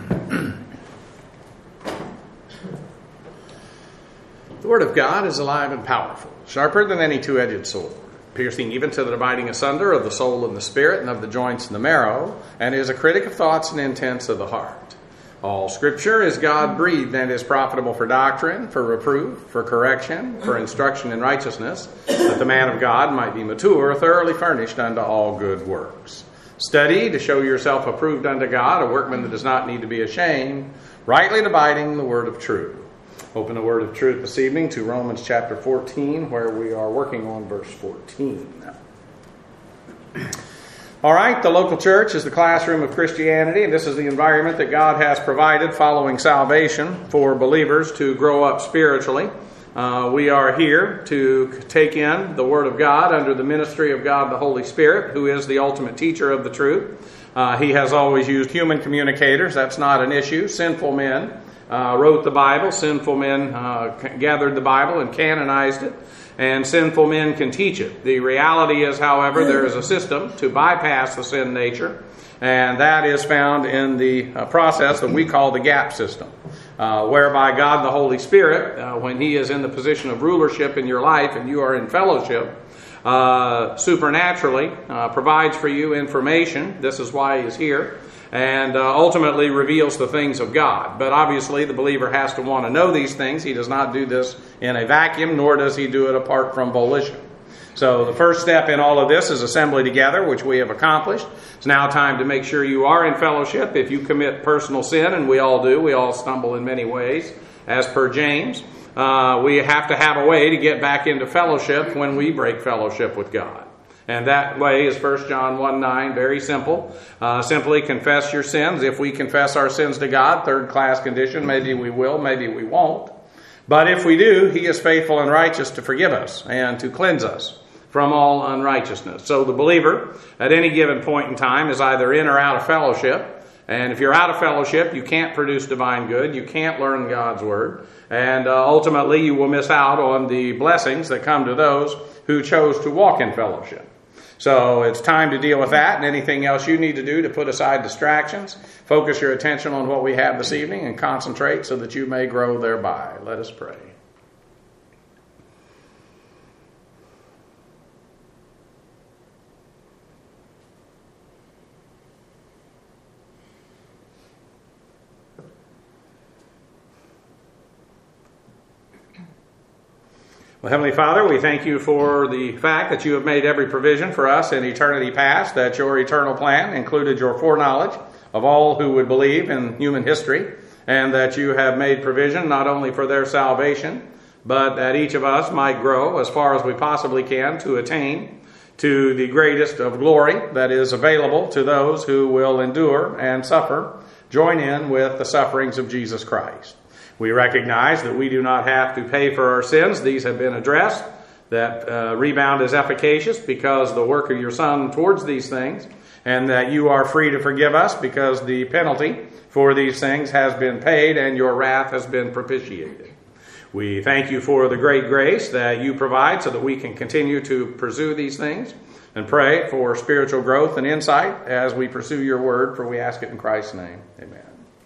The Word of God is alive and powerful, sharper than any two-edged sword, piercing even to the dividing asunder of the soul and the spirit and of the joints and the marrow, and is a critic of thoughts and intents of the heart. All Scripture is God-breathed and is profitable for doctrine, for reproof, for correction, for instruction in righteousness, that the man of God might be mature, thoroughly furnished unto all good works. Study to show yourself approved unto God, a workman that does not need to be ashamed, rightly dividing the word of truth. Open the word of truth this evening to Romans chapter 14, where we are working on verse 14. All right, the local church is the classroom of Christianity, and this is the environment that God has provided following salvation for believers to grow up spiritually. We are here to take in the Word of God under the ministry of God the Holy Spirit, who is the ultimate teacher of the truth. He has always used human communicators. That's not an issue. Sinful men wrote the Bible. Sinful men gathered the Bible and canonized it. And sinful men can teach it. The reality is, however, there is a system to bypass the sin nature, and that is found in the process that we call the gap system, whereby God the Holy Spirit, when He is in the position of rulership in your life and you are in fellowship, supernaturally provides for you information. This is why He is here. And ultimately reveals the things of God. But obviously the believer has to want to know these things. He does not do this in a vacuum, nor does he do it apart from volition. So the first step in all of this is assembly together, which we have accomplished. It's now time to make sure you are in fellowship. If you commit personal sin, and we all do, we all stumble in many ways, as per James, we have to have a way to get back into fellowship when we break fellowship with God. And that way is 1 John 1:9, very simple. Simply confess your sins. If we confess our sins to God, third class condition, maybe we will, maybe we won't. But if we do, He is faithful and righteous to forgive us and to cleanse us from all unrighteousness. So the believer, at any given point in time, is either in or out of fellowship. And if you're out of fellowship, you can't produce divine good. You can't learn God's Word. And ultimately, you will miss out on the blessings that come to those who chose to walk in fellowship. So it's time to deal with that and anything else you need to do to put aside distractions. Focus your attention on what we have this evening and concentrate so that you may grow thereby. Let us pray. Well, Heavenly Father, we thank you for the fact that you have made every provision for us in eternity past, that your eternal plan included your foreknowledge of all who would believe in human history, and that you have made provision not only for their salvation, but that each of us might grow as far as we possibly can to attain to the greatest of glory that is available to those who will endure and suffer, join in with the sufferings of Jesus Christ. We recognize that we do not have to pay for our sins. These have been addressed. That rebound is efficacious because the work of your Son towards these things, and that you are free to forgive us because the penalty for these things has been paid and your wrath has been propitiated. We thank you for the great grace that you provide so that we can continue to pursue these things and pray for spiritual growth and insight as we pursue your word, for we ask it in Christ's name. Amen.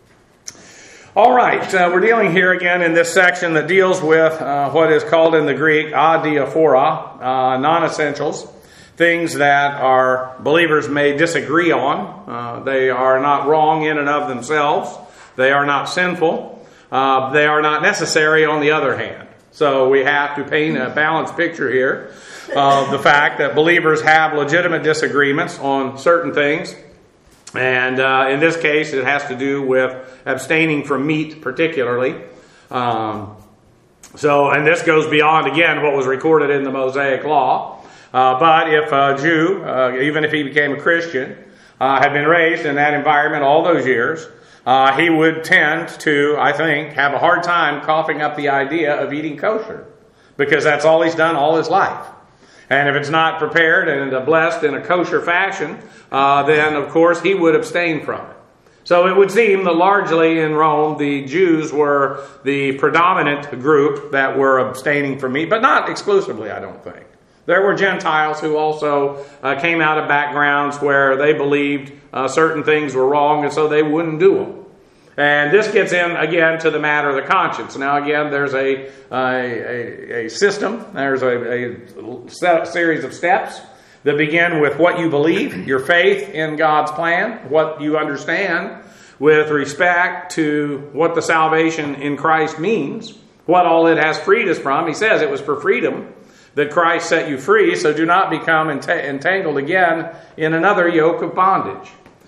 All right, we're dealing here again in this section that deals with what is called in the Greek adiaphora, non-essentials, things that our believers may disagree on. They are not wrong in and of themselves. They are not sinful. They are not necessary on the other hand. So we have to paint a balanced picture here of the fact that believers have legitimate disagreements on certain things. And in this case, it has to do with abstaining from meat particularly. And this goes beyond, again, what was recorded in the Mosaic Law. But if a Jew, even if he became a Christian, had been raised in that environment all those years, he would tend to, I think, have a hard time coughing up the idea of eating kosher. Because that's all he's done all his life. And if it's not prepared and blessed in a kosher fashion, then of course he would abstain from it. So it would seem that largely in Rome the Jews were the predominant group that were abstaining from meat, but not exclusively, I don't think. There were Gentiles who also came out of backgrounds where they believed certain things were wrong, and so they wouldn't do them. And this gets in, again, to the matter of the conscience. Now, again, there's a system. There's a series of steps that begin with what you believe, your faith in God's plan, what you understand with respect to what the salvation in Christ means, what all it has freed us from. He says it was for freedom that Christ set you free, so do not become entangled again in another yoke of bondage.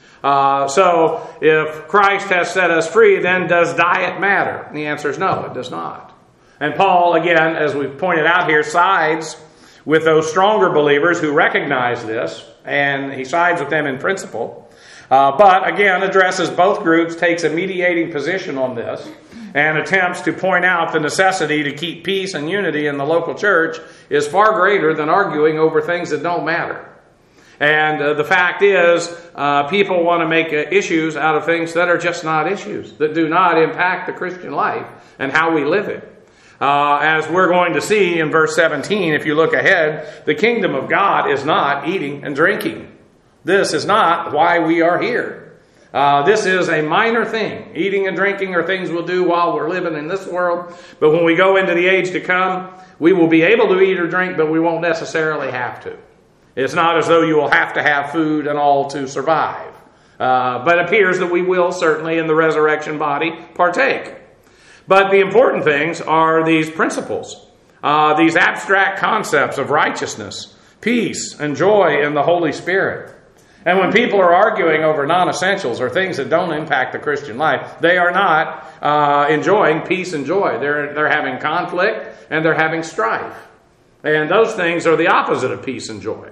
So if Christ has set us free, then does diet matter? And the answer is no, it does not. And Paul, again, as we've pointed out here, sides with those stronger believers who recognize this, and he sides with them in principle. But again, addresses both groups, takes a mediating position on this, and attempts to point out the necessity to keep peace and unity in the local church is far greater than arguing over things that don't matter. And the fact is, people want to make issues out of things that are just not issues, that do not impact the Christian life and how we live it. As we're going to see in verse 17, if you look ahead, the kingdom of God is not eating and drinking. This is not why we are here. This is a minor thing. Eating and drinking are things we'll do while we're living in this world. But when we go into the age to come, we will be able to eat or drink, but we won't necessarily have to. It's not as though you will have to have food and all to survive. But it appears that we will certainly in the resurrection body partake. But the important things are these principles, these abstract concepts of righteousness, peace, and joy in the Holy Spirit. And when people are arguing over non-essentials or things that don't impact the Christian life, they are not enjoying peace and joy. They're having conflict and they're having strife. And those things are the opposite of peace and joy.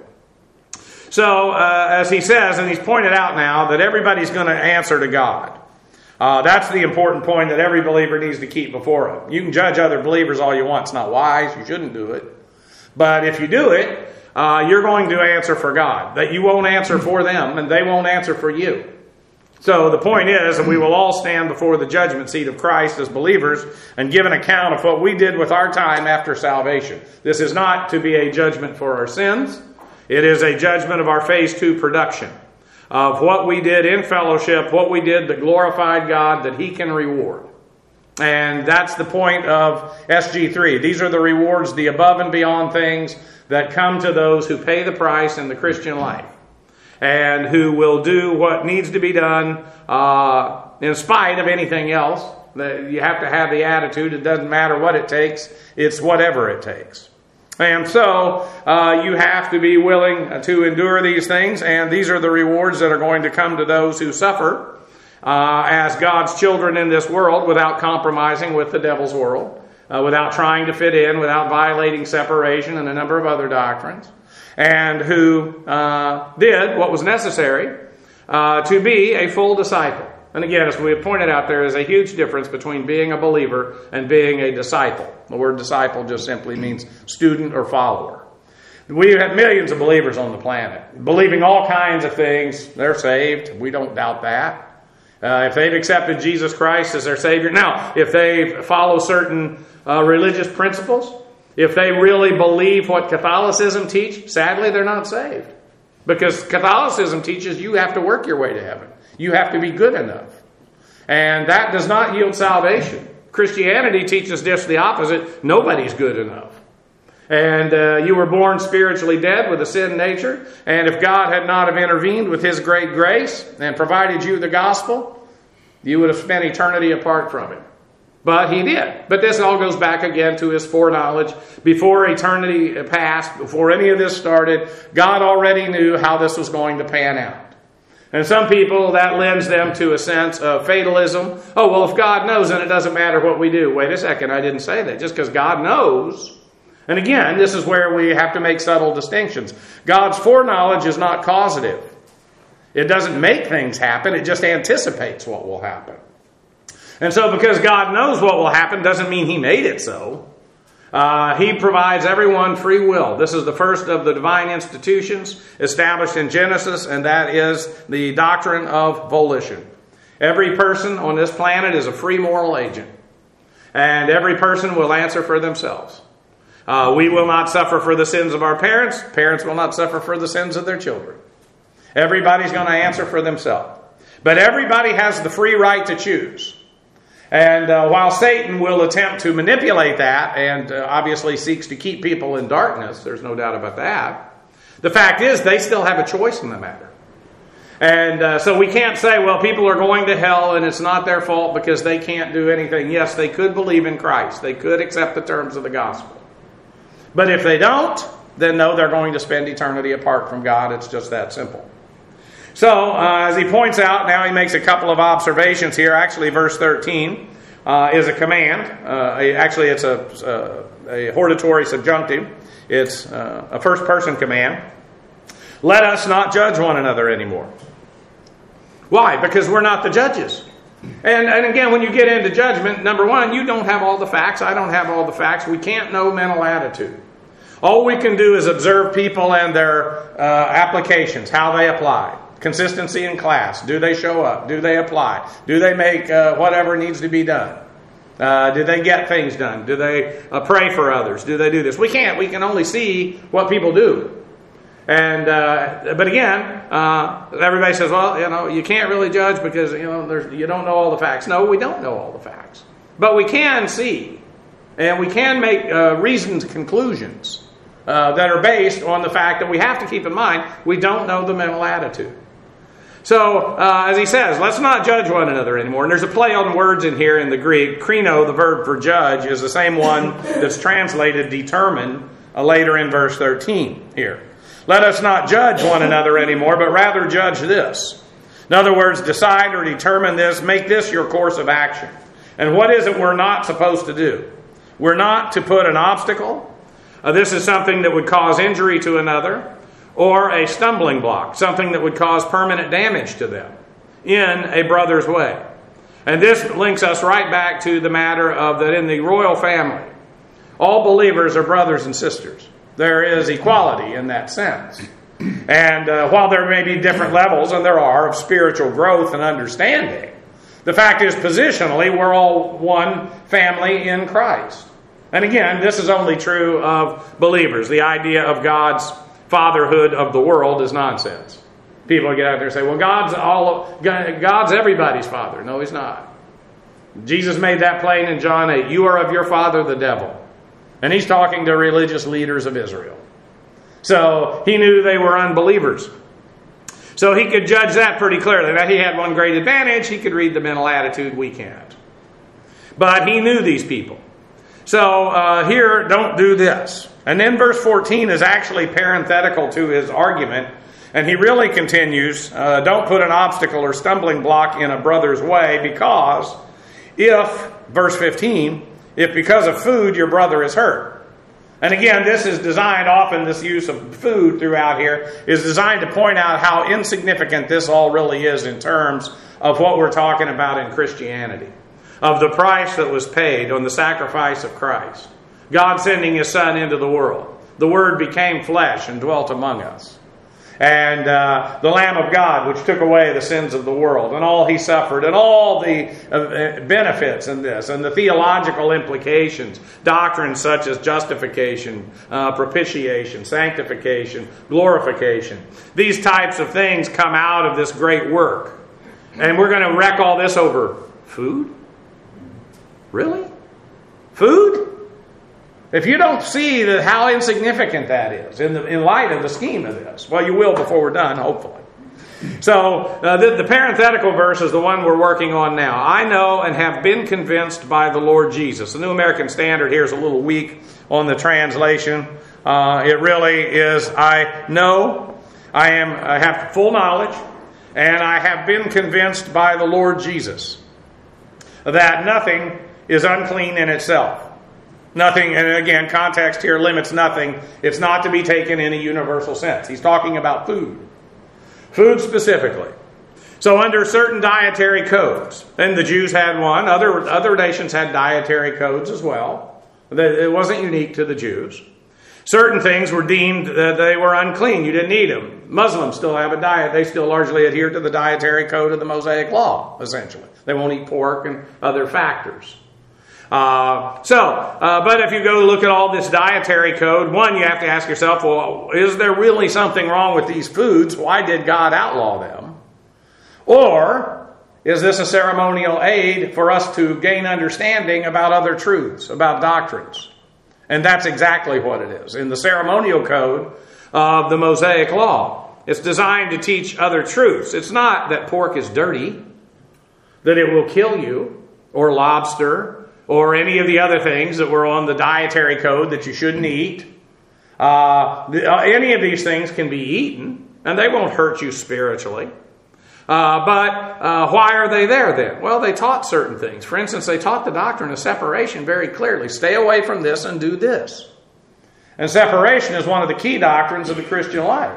So, as he says, and he's pointed out now, that everybody's going to answer to God. That's the important point that every believer needs to keep before him. You can judge other believers all you want. It's not wise. You shouldn't do it. But if you do it, you're going to answer for God. That you won't answer for them, and they won't answer for you. So the point is that we will all stand before the judgment seat of Christ as believers and give an account of what we did with our time after salvation. This is not to be a judgment for our sins. It is a judgment of our phase 2 production, of what we did in fellowship, what we did that glorified God, that He can reward. And that's the point of SG3. These are the rewards, the above and beyond things that come to those who pay the price in the Christian life and who will do what needs to be done in spite of anything else. You have to have the attitude, it doesn't matter what it takes, it's whatever it takes. And so you have to be willing to endure these things, and these are the rewards that are going to come to those who suffer as God's children in this world without compromising with the devil's world, without trying to fit in, without violating separation and a number of other doctrines, and who did what was necessary to be a full disciple. And again, as we have pointed out, there is a huge difference between being a believer and being a disciple. The word disciple just simply means student or follower. We have millions of believers on the planet, believing all kinds of things. They're saved. We don't doubt that. If they've accepted Jesus Christ as their Savior. Now, if they follow certain religious principles, if they really believe what Catholicism teaches, sadly, they're not saved. Because Catholicism teaches you have to work your way to heaven. You have to be good enough. And that does not yield salvation. Christianity teaches just the opposite. Nobody's good enough. And you were born spiritually dead with a sin nature. And if God had not have intervened with His great grace and provided you the gospel, you would have spent eternity apart from Him. But He did. But this all goes back again to His foreknowledge. Before eternity passed, before any of this started, God already knew how this was going to pan out. And some people, that lends them to a sense of fatalism. Oh, well, if God knows, then it doesn't matter what we do. Wait a second, I didn't say that. Just because God knows. And again, this is where we have to make subtle distinctions. God's foreknowledge is not causative. It doesn't make things happen. It just anticipates what will happen. And so because God knows what will happen doesn't mean He made it so. He provides everyone free will. This is the first of the divine institutions established in Genesis, and that is the doctrine of volition. Every person on this planet is a free moral agent, and every person will answer for themselves. We will not suffer for the sins of our parents. Parents will not suffer for the sins of their children. Everybody's going to answer for themselves. But everybody has the free right to choose. And while Satan will attempt to manipulate that and obviously seeks to keep people in darkness, there's no doubt about that, the fact is they still have a choice in the matter. And so we can't say, well, people are going to hell and it's not their fault because they can't do anything. Yes, they could believe in Christ. They could accept the terms of the gospel. But if they don't, then no, they're going to spend eternity apart from God. It's just that simple. So, as he points out, now he makes a couple of observations here. Actually, verse 13 is a command. Actually, it's a hortatory subjunctive. It's a first-person command. Let us not judge one another anymore. Why? Because we're not the judges. And again, when you get into judgment, number one, you don't have all the facts. I don't have all the facts. We can't know mental attitude. All we can do is observe people and their applications, how they apply. Consistency in class. Do they show up? Do they apply? Do they make whatever needs to be done? Do they get things done? Do they pray for others? Do they do this? We can't. We can only see what people do. And but again, everybody says, well, you can't really judge because you don't know all the facts. No, we don't know all the facts, but we can see, and we can make reasoned conclusions that are based on the fact that we have to keep in mind we don't know the mental attitude. So, as he says, let's not judge one another anymore. And there's a play on words in here in the Greek. Krino, the verb for judge, is the same one that's translated determine later in verse 13 here. Let us not judge one another anymore, but rather judge this. In other words, decide or determine this. Make this your course of action. And what is it we're not supposed to do? We're not to put an obstacle. This is something that would cause injury to another, or a stumbling block, something that would cause permanent damage to them in a brother's way. And this links us right back to the matter of that in the royal family, all believers are brothers and sisters. There is equality in that sense. And while there may be different levels, and there are, of spiritual growth and understanding, the fact is, positionally, we're all one family in Christ. And again, this is only true of believers. The idea of God's fatherhood of the world is nonsense. People get out there and say, well, God's everybody's father. No, he's not. Jesus made that plain in John 8. You are of your father, the devil. And he's talking to religious leaders of Israel. So he knew they were unbelievers. So he could judge that pretty clearly. Now, he had one great advantage. He could read the mental attitude. We can't. But he knew these people. So here, don't do this. And then verse 14 is actually parenthetical to his argument. And he really continues, don't put an obstacle or stumbling block in a brother's way, because if, verse 15, if because of food your brother is hurt. And again, this is designed, often this use of food throughout here, is designed to point out how insignificant this all really is in terms of what we're talking about in Christianity. Of the price that was paid on the sacrifice of Christ. God sending His Son into the world. The Word became flesh and dwelt among us. And the Lamb of God, which took away the sins of the world, and all He suffered, and all the benefits in this, and the theological implications, doctrines such as justification, propitiation, sanctification, glorification. These types of things come out of this great work. And we're going to wreck all this over food? Really? Food? If you don't see how insignificant that is in light of the scheme of this, well, you will before we're done, hopefully. So the parenthetical verse is the one we're working on now. I know and have been convinced by the Lord Jesus. The New American Standard here is a little weak on the translation. It really is, I know, I have full knowledge, and I have been convinced by the Lord Jesus that nothing is unclean in itself. Nothing, and again, context here limits nothing. It's not to be taken in a universal sense. He's talking about food. Food specifically. So under certain dietary codes, and the Jews had one, other nations had dietary codes as well. It wasn't unique to the Jews. Certain things were deemed that they were unclean. You didn't eat them. Muslims still have a diet. They still largely adhere to the dietary code of the Mosaic Law, essentially. They won't eat pork and other factors. But if you go look at all this dietary code, one, you have to ask yourself, well, is there really something wrong with these foods? Why did God outlaw them? Or is this a ceremonial aid for us to gain understanding about other truths, about doctrines? And that's exactly what it is. In the ceremonial code of the Mosaic Law, it's designed to teach other truths. It's not that pork is dirty, that it will kill you, or lobster, or any of the other things that were on the dietary code that you shouldn't eat. Any of these things can be eaten, and they won't hurt you spiritually. But why are they there then? Well, they taught certain things. For instance, they taught the doctrine of separation very clearly. Stay away from this and do this. And separation is one of the key doctrines of the Christian life.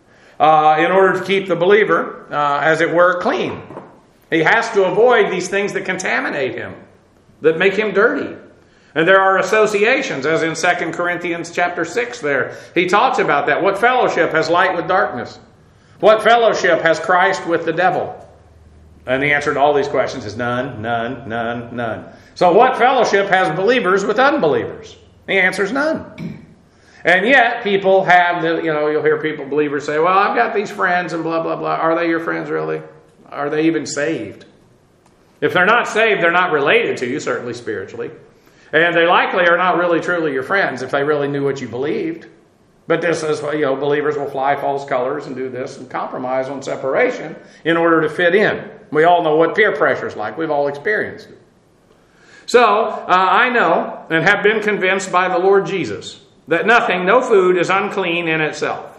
In order to keep the believer, as it were, clean. He has to avoid these things that contaminate him, that make him dirty. And there are associations, as in 2 Corinthians chapter 6 there. He talks about that. What fellowship has light with darkness? What fellowship has Christ with the devil? And the answer to all these questions is none, none, none, none. So what fellowship has believers with unbelievers? The answer is none. And yet people have, you'll hear people, believers say, well, I've got these friends and blah, blah, blah. Are they your friends really? Are they even saved? If they're not saved, they're not related to you, certainly spiritually. And they likely are not really truly your friends if they really knew what you believed. But this is, believers will fly false colors and do this and compromise on separation in order to fit in. We all know what peer pressure is like. We've all experienced it. So, I know and have been convinced by the Lord Jesus that no food is unclean in itself.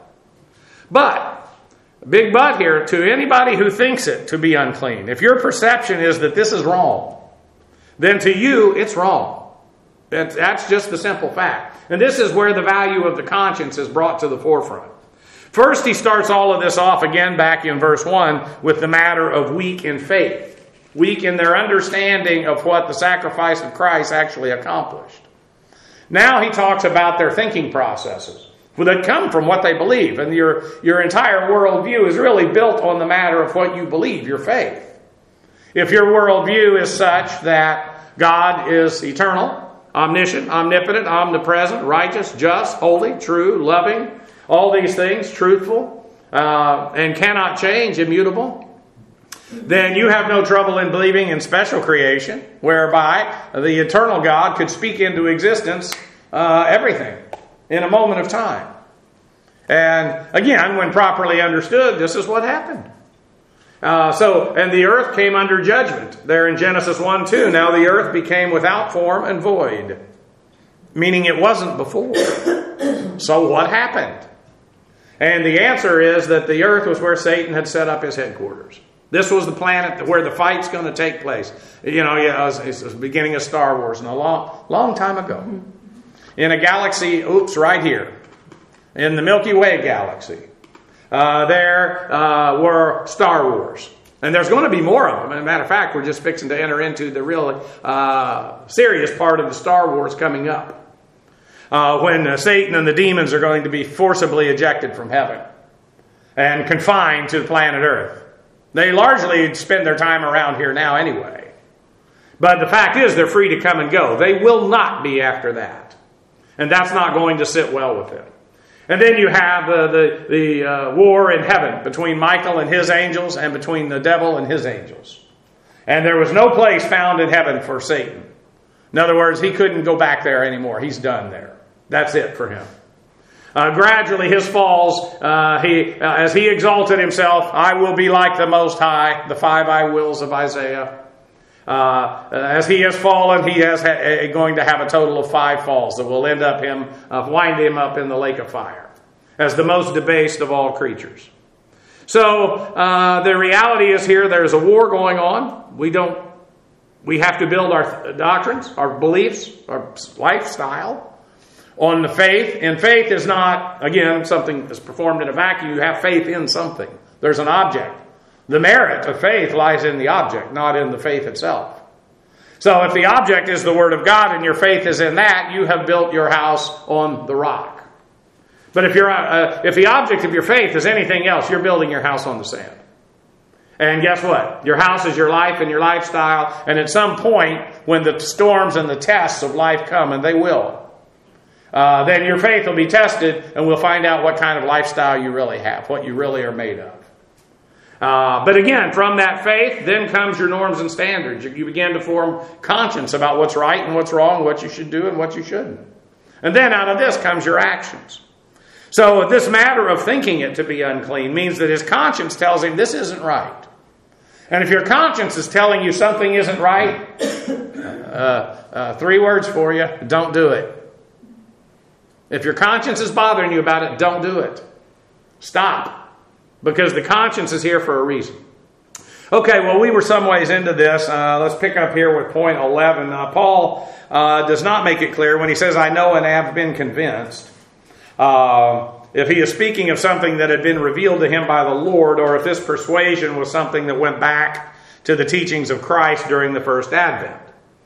But, big but here, to anybody who thinks it to be unclean, if your perception is that this is wrong, then to you it's wrong. That's just the simple fact. And this is where the value of the conscience is brought to the forefront. First, he starts all of this off again back in verse 1 with the matter of weak in faith. Weak in their understanding of what the sacrifice of Christ actually accomplished. Now he talks about their thinking processes that come from what they believe. And your entire worldview is really built on the matter of what you believe, your faith. If your worldview is such that God is eternal, omniscient, omnipotent, omnipresent, righteous, just, holy, true, loving, all these things, truthful, and cannot change, immutable, then you have no trouble in believing in special creation, whereby the eternal God could speak into existence everything in a moment of time. And again, when properly understood, this is what happened. And the earth came under judgment. There in Genesis 1:2, now the earth became without form and void. Meaning it wasn't before. So what happened? And the answer is that the earth was where Satan had set up his headquarters. This was the planet where the fight's going to take place. It's the beginning of Star Wars and a long time ago. In a galaxy, right here. In the Milky Way galaxy. There were Star Wars. And there's going to be more of them. As a matter of fact, we're just fixing to enter into the really serious part of the Star Wars coming up. When Satan and the demons are going to be forcibly ejected from heaven and confined to the planet Earth. They largely spend their time around here now anyway. But the fact is they're free to come and go. They will not be after that. And that's not going to sit well with them. And then you have the war in heaven between Michael and his angels and between the devil and his angels. And there was no place found in heaven for Satan. In other words, he couldn't go back there anymore. He's done there. That's it for him. Gradually his falls, as he exalted himself, I will be like the Most High, the 5 I wills of Isaiah. As he has fallen, he is going to have a total of 5 falls that will wind him up in the lake of fire as the most debased of all creatures. So the reality is here, there's a war going on. We have to build our doctrines, our beliefs, our lifestyle on the faith. And faith is not, again, something that's performed in a vacuum. You have faith in something. There's an object. The merit of faith lies in the object, not in the faith itself. So if the object is the Word of God and your faith is in that, you have built your house on the rock. But if the object of your faith is anything else, you're building your house on the sand. And guess what? Your house is your life and your lifestyle. And at some point, when the storms and the tests of life come, and they will, then your faith will be tested, and we'll find out what kind of lifestyle you really have, what you really are made of. But again, from that faith, then comes your norms and standards. You begin to form conscience about what's right and what's wrong, what you should do and what you shouldn't. And then out of this comes your actions. So this matter of thinking it to be unclean means that his conscience tells him this isn't right. And if your conscience is telling you something isn't right, 3 words for you: don't do it. If your conscience is bothering you about it, don't do it. Stop. Because the conscience is here for a reason. Okay, well, we were some ways into this. Let's pick up here with point 11. Paul does not make it clear when he says, I know and have been convinced. If he is speaking of something that had been revealed to him by the Lord, or if this persuasion was something that went back to the teachings of Christ during the first advent.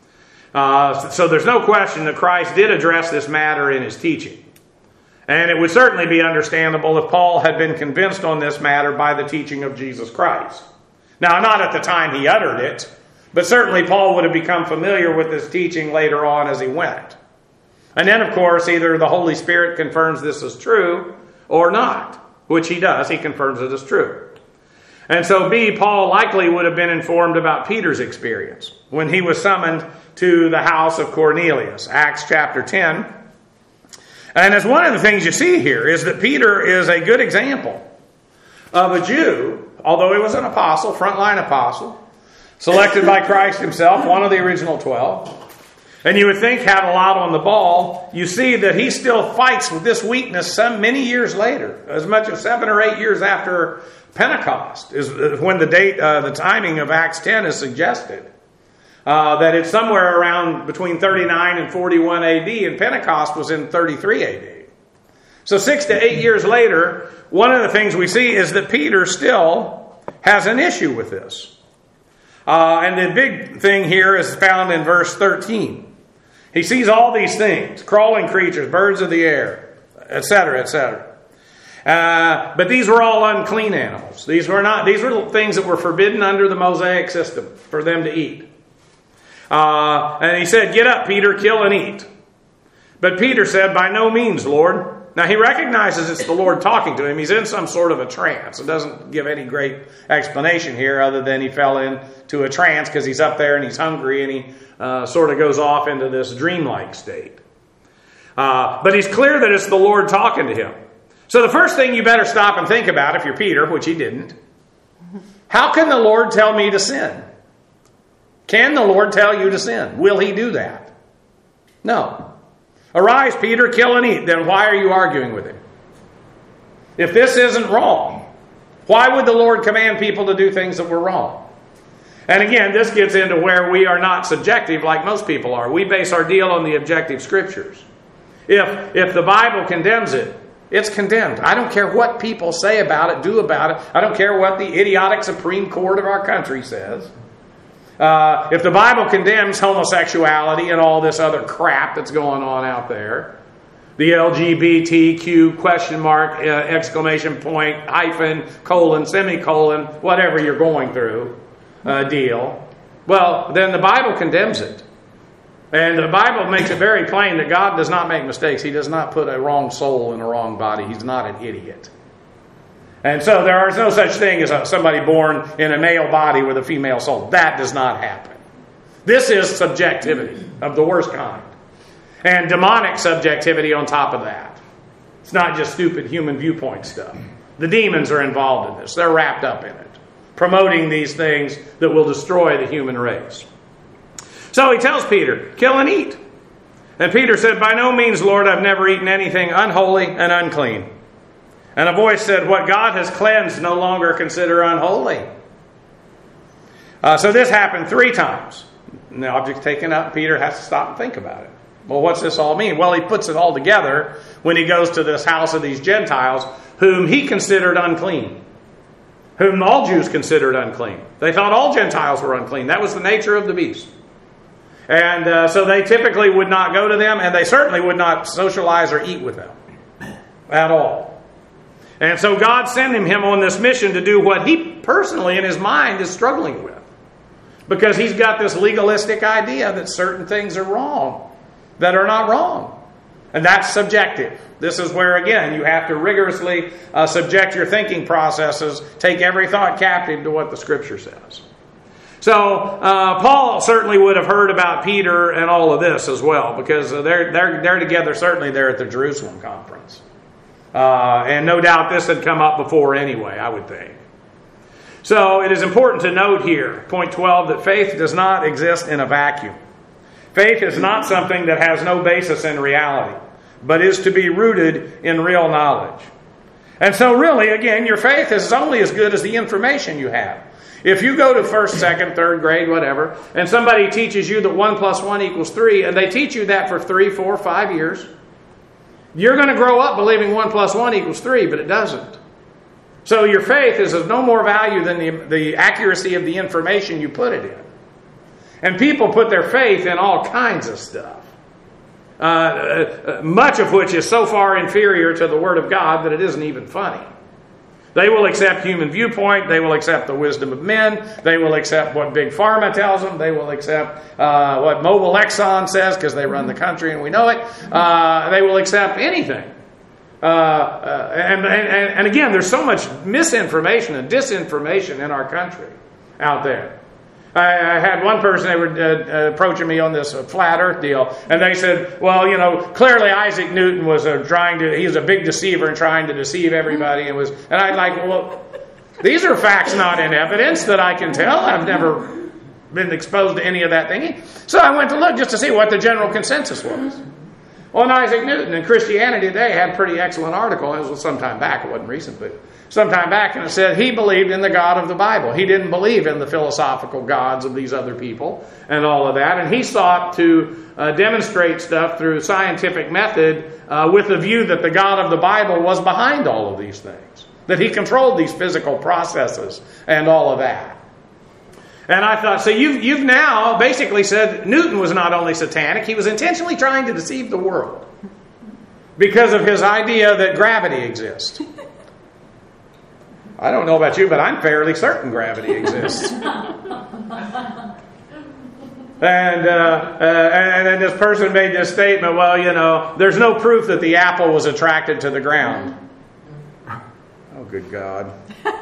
So there's no question that Christ did address this matter in his teaching. And it would certainly be understandable if Paul had been convinced on this matter by the teaching of Jesus Christ. Now, not at the time he uttered it, but certainly Paul would have become familiar with this teaching later on as he went. And then, of course, either the Holy Spirit confirms this as true or not, which he does. He confirms it as true. And so B, Paul likely would have been informed about Peter's experience when he was summoned to the house of Cornelius, Acts chapter 10. And as one of the things you see here is that Peter is a good example of a Jew, although he was an apostle, frontline apostle, selected by Christ himself, one of the original 12. And you would think had a lot on the ball. You see that he still fights with this weakness many years later, as much as 7 or 8 years after Pentecost is when the date, the timing of Acts 10 is suggested. That it's somewhere around between 39 and 41 AD, and Pentecost was in 33 AD. So 6 to 8 years later, one of the things we see is that Peter still has an issue with this. And the big thing here is found in verse 13. He sees all these things, crawling creatures, birds of the air, etc., etc. But these were all unclean animals. These were things that were forbidden under the Mosaic system for them to eat. And he said, get up, Peter, kill and eat. But Peter said, by no means, Lord. Now he recognizes it's the Lord talking to him. He's in some sort of a trance. It doesn't give any great explanation here other than he fell into a trance because he's up there and he's hungry and he sort of goes off into this dreamlike state. But he's clear that it's the Lord talking to him. So the first thing you better stop and think about, if you're Peter, which he didn't, how can the Lord tell me to sin? Can the Lord tell you to sin? Will he do that? No. Arise, Peter, kill and eat. Then why are you arguing with him? If this isn't wrong, why would the Lord command people to do things that were wrong? And again, this gets into where we are not subjective like most people are. We base our deal on the objective scriptures. If the Bible condemns it, it's condemned. I don't care what people say about it, do about it. I don't care what the idiotic Supreme Court of our country says. If the Bible condemns homosexuality and all this other crap that's going on out there, the LGBTQ question mark, exclamation point, hyphen, colon, semicolon, whatever you're going through, deal, well, then the Bible condemns it. And the Bible makes it very plain that God does not make mistakes. He does not put a wrong soul in a wrong body. He's not an idiot. And so there is no such thing as somebody born in a male body with a female soul. That does not happen. This is subjectivity of the worst kind. And demonic subjectivity on top of that. It's not just stupid human viewpoint stuff. The demons are involved in this. They're wrapped up in it, promoting these things that will destroy the human race. So he tells Peter, kill and eat. And Peter said, by no means, Lord, I've never eaten anything unholy and unclean. And a voice said, what God has cleansed no longer consider unholy. So this happened 3 times. And the object's taken up. Peter has to stop and think about it. Well, what's this all mean? Well, he puts it all together when he goes to this house of these Gentiles, whom he considered unclean. Whom all Jews considered unclean. They thought all Gentiles were unclean. That was the nature of the beast. And so they typically would not go to them, and they certainly would not socialize or eat with them at all. And so God sent him on this mission to do what he personally in his mind is struggling with. Because he's got this legalistic idea that certain things are wrong, that are not wrong. And that's subjective. This is where, again, you have to rigorously subject your thinking processes, take every thought captive to what the Scripture says. So Paul certainly would have heard about Peter and all of this as well, because they're together. Certainly they're at the Jerusalem conference, and no doubt this had come up before anyway, I would think. So it is important to note here, point 12, that faith does not exist in a vacuum. Faith is not something that has no basis in reality, but is to be rooted in real knowledge. And so really, again, your faith is only as good as the information you have. If you go to first, second, third grade, whatever, and somebody teaches you that 1 + 1 = 3, and they teach you that for 3, 4, 5 years, you're going to grow up believing 1 + 1 = 3, but it doesn't. So your faith is of no more value than the accuracy of the information you put it in. And people put their faith in all kinds of stuff, much of which is so far inferior to the Word of God that it isn't even funny. They will accept human viewpoint. They will accept the wisdom of men. They will accept what Big Pharma tells them. They will accept what Mobil Exxon says because they run the country and we know it. They will accept anything. And again, there's so much misinformation and disinformation in our country out there. I had one person, they were approaching me on this flat earth deal, and they said, well, clearly Isaac Newton was he was a big deceiver and trying to deceive everybody. And I'd like, well, these are facts not in evidence that I can tell. I've never been exposed to any of that thinking. So I went to look just to see what the general consensus was. On Isaac Newton in Christianity Today had a pretty excellent article. It was some time back. It wasn't recent, but some time back. And it said he believed in the God of the Bible. He didn't believe in the philosophical gods of these other people and all of that. And he sought to demonstrate stuff through scientific method with the view that the God of the Bible was behind all of these things. That he controlled these physical processes and all of that. And I thought, so you've now basically said Newton was not only satanic, he was intentionally trying to deceive the world because of his idea that gravity exists. I don't know about you, but I'm fairly certain gravity exists. And then this person made this statement, well, there's no proof that the apple was attracted to the ground. Oh, good God.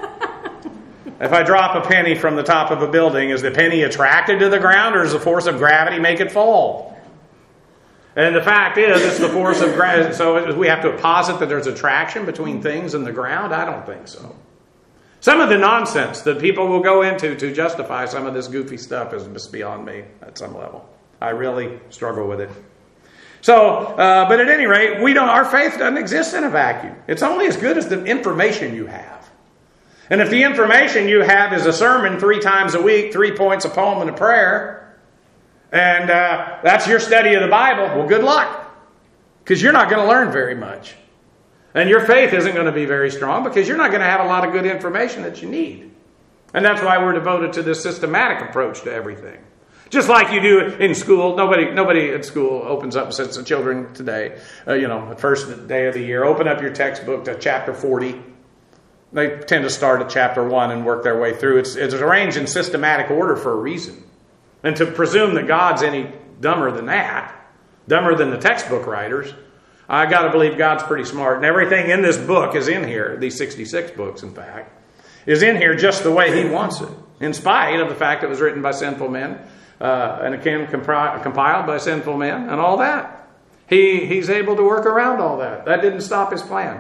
If I drop a penny from the top of a building, is the penny attracted to the ground, or does the force of gravity make it fall? And the fact is, it's the force of gravity. So we have to posit that there's attraction between things and the ground? I don't think so. Some of the nonsense that people will go into to justify some of this goofy stuff is just beyond me at some level. I really struggle with it. So, but at any rate, our faith doesn't exist in a vacuum. It's only as good as the information you have. And if the information you have is a sermon 3 times a week, 3 points, a poem, and a prayer, and that's your study of the Bible, well, good luck. Because you're not going to learn very much. And your faith isn't going to be very strong because you're not going to have a lot of good information that you need. And that's why we're devoted to this systematic approach to everything. Just like you do in school. Nobody at school opens up and says to children today, the first day of the year, open up your textbook to chapter 40. They tend to start at chapter 1 and work their way through. It's arranged in systematic order for a reason. And to presume that God's any dumber than that, dumber than the textbook writers, I got to believe God's pretty smart. And everything in this book is in here, these 66 books, in fact, is in here just the way He wants it, in spite of the fact it was written by sinful men and again compiled by sinful men and all that. He's able to work around all that. That didn't stop His plan.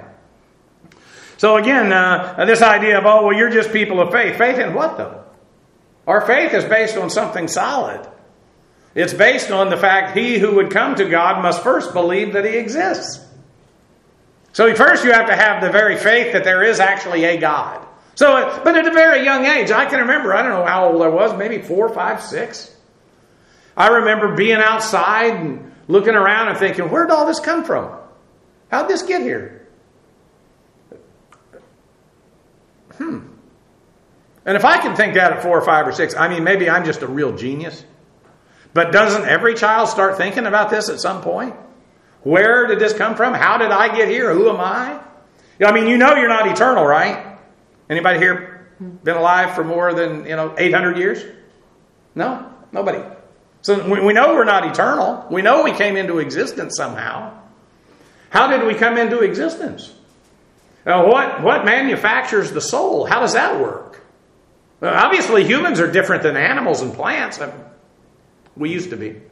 So again, this idea of, you're just people of faith. Faith in what, though? Our faith is based on something solid. It's based on the fact he who would come to God must first believe that He exists. So first you have to have the very faith that there is actually a God. But at a very young age, I can remember, I don't know how old I was, maybe 4, 5, 6. I remember being outside and looking around and thinking, where did all this come from? How'd this get here? And if I can think that at 4 or 5 or 6, maybe I'm just a real genius. But doesn't every child start thinking about this at some point? Where did this come from? How did I get here? Who am I? You're not eternal, right? Anybody here been alive for more than 800 years? No, nobody. So we know we're not eternal. We know we came into existence somehow. How did we come into existence? What manufactures the soul? How does that work? Well, obviously, humans are different than animals and plants. We used to be.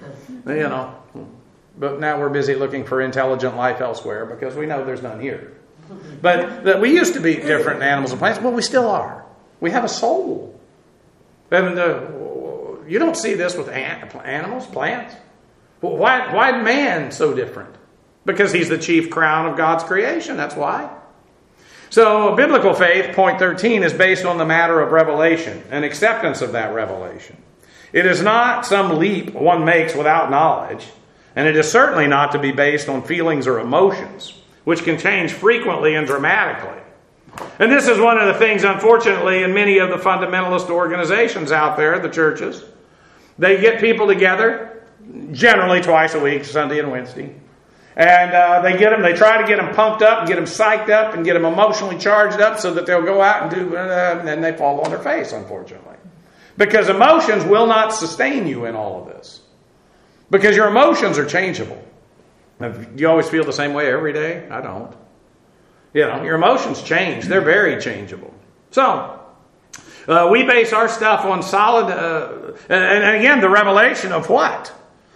But now we're busy looking for intelligent life elsewhere because we know there's none here. But we used to be different than animals and plants. Well, we still are. We have a soul. And you don't see this with animals, plants. Well, why man so different? Because he's the chief crown of God's creation. That's why. So biblical faith, point 13, is based on the matter of revelation and acceptance of that revelation. It is not some leap one makes without knowledge, and it is certainly not to be based on feelings or emotions, which can change frequently and dramatically. And this is one of the things, unfortunately, in many of the fundamentalist organizations out there, the churches. They get people together, generally twice a week, Sunday and Wednesday. And they try to get them pumped up and get them psyched up and get them emotionally charged up so that they'll go out and do, and then they fall on their face, unfortunately. Because emotions will not sustain you in all of this. Because your emotions are changeable. Do you always feel the same way every day? I don't. Your emotions change. They're very changeable. So, we base our stuff on solid, and again, the revelation of what?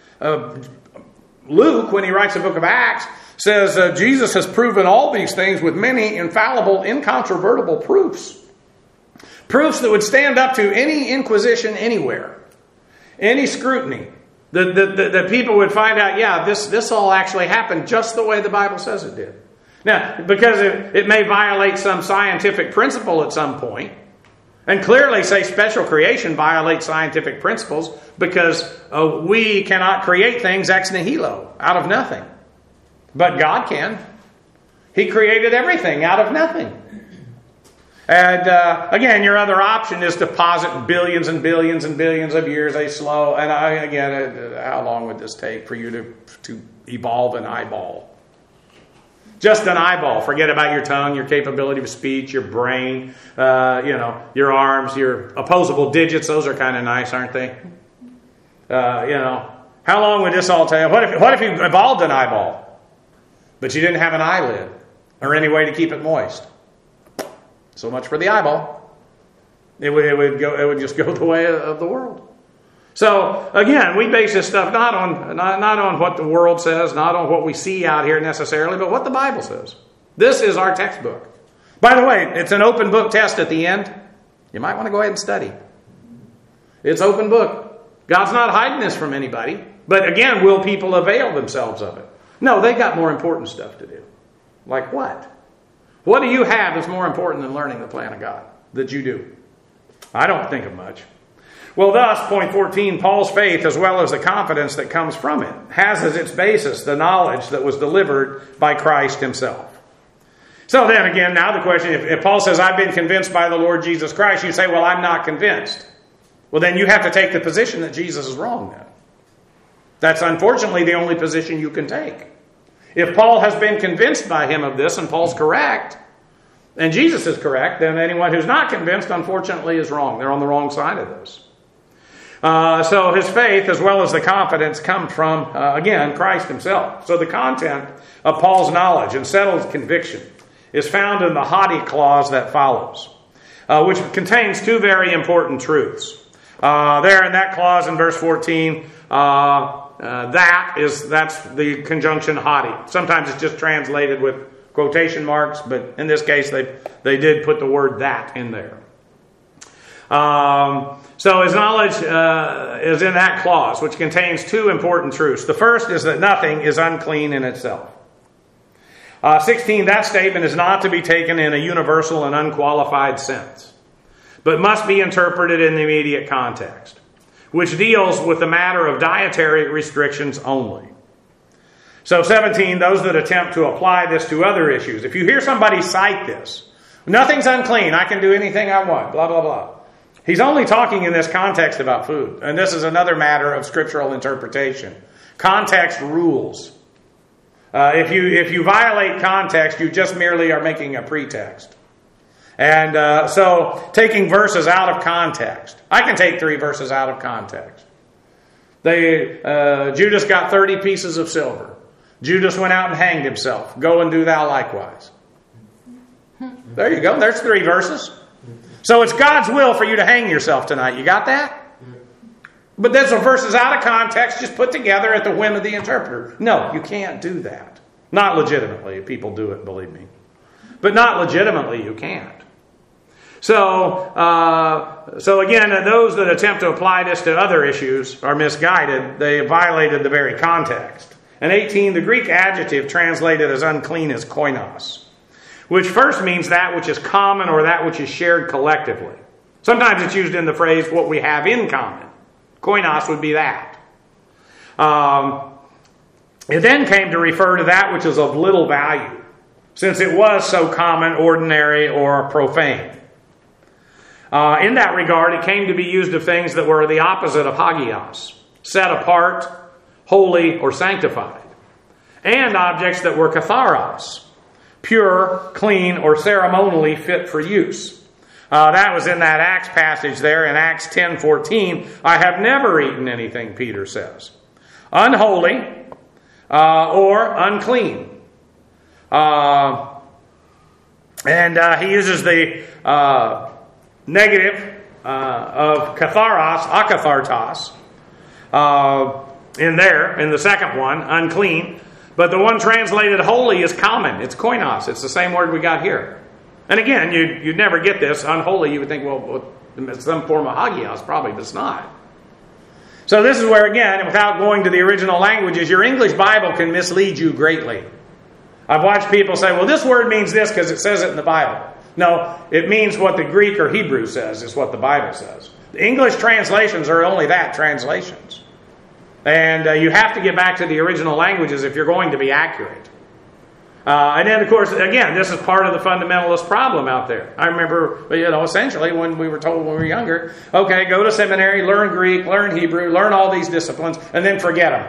Luke, when he writes the book of Acts, says Jesus has proven all these things with many infallible, incontrovertible proofs. Proofs that would stand up to any inquisition anywhere, any scrutiny. That people would find out, this all actually happened just the way the Bible says it did. Now, because it may violate some scientific principle at some point, and clearly say special creation violates scientific principles because we cannot create things ex nihilo, out of nothing. But God can. He created everything out of nothing. And again, your other option is to posit billions and billions and billions of years, how long would this take for you to evolve an eyeball? Just an eyeball. Forget about your tongue, your capability of speech, your brain, your arms, your opposable digits. Those are kind of nice, aren't they? How long would this all take? What if you evolved an eyeball, but you didn't have an eyelid or any way to keep it moist? So much for the eyeball. It would just go the way of the world. So again, we base this stuff not on what the world says, not on what we see out here necessarily, but what the Bible says. This is our textbook. By the way, it's an open book test at the end. You might want to go ahead and study. It's open book. God's not hiding this from anybody. But again, will people avail themselves of it? No, they got more important stuff to do. Like what? What do you have that's more important than learning the plan of God that you do? I don't think of much. Well, thus, point 14, Paul's faith, as well as the confidence that comes from it, has as its basis the knowledge that was delivered by Christ himself. So then again, now the question, if Paul says, I've been convinced by the Lord Jesus Christ, you say, well, I'm not convinced. Well, then you have to take the position that Jesus is wrong then. That's unfortunately the only position you can take. If Paul has been convinced by him of this and Paul's correct, and Jesus is correct, then anyone who's not convinced, unfortunately, is wrong. They're on the wrong side of this. So his faith, as well as the confidence, come from, again, Christ himself. So the content of Paul's knowledge and settled conviction is found in the haughty clause that follows, which contains two very important truths. There in that clause in verse 14, that's the conjunction haughty. Sometimes it's just translated with quotation marks, but in this case they did put the word that in there. So his knowledge is in that clause, which contains two important truths. The first is that nothing is unclean in itself. 16, that statement is not to be taken in a universal and unqualified sense, but must be interpreted in the immediate context, which deals with the matter of dietary restrictions only. So 17, those that attempt to apply this to other issues. If you hear somebody cite this, nothing's unclean, I can do anything I want, blah, blah, blah. He's only talking in this context about food. And this is another matter of scriptural interpretation. Context rules. If you violate context, you just merely are making a pretext. And so taking verses out of context. I can take 3 verses out of context. Judas got 30 pieces of silver. Judas went out and hanged himself. Go and do thou likewise. There you go. There's 3 verses. So it's God's will for you to hang yourself tonight. You got that? But those are verses out of context, just put together at the whim of the interpreter. No, you can't do that. Not legitimately. People do it, believe me. But not legitimately, you can't. So again, those that attempt to apply this to other issues are misguided. They have violated the very context. And 18, the Greek adjective translated as unclean is koinos, which first means that which is common or that which is shared collectively. Sometimes it's used in the phrase what we have in common. Koinos would be that. It then came to refer to that which is of little value, since it was so common, ordinary, or profane. In that regard, it came to be used of things that were the opposite of hagios, set apart, holy, or sanctified, and objects that were katharos, pure, clean, or ceremonially fit for use. That was in that Acts passage there in Acts 10:14. I have never eaten anything, Peter says, unholy or unclean. And he uses the negative of katharos, akathartos, in there, in the second one, unclean. But the one translated holy is common. It's koinos. It's the same word we got here. And again, you'd never get this. Unholy, you would think, well, it's some form of hagios, probably, but it's not. So this is where, again, without going to the original languages, your English Bible can mislead you greatly. I've watched people say, well, this word means this because it says it in the Bible. No, it means what the Greek or Hebrew says is what the Bible says. The English translations are only that, translations. And you have to get back to the original languages if you're going to be accurate. And then, of course, again, this is part of the fundamentalist problem out there. I remember, essentially when we were told when we were younger, okay, go to seminary, learn Greek, learn Hebrew, learn all these disciplines, and then forget them.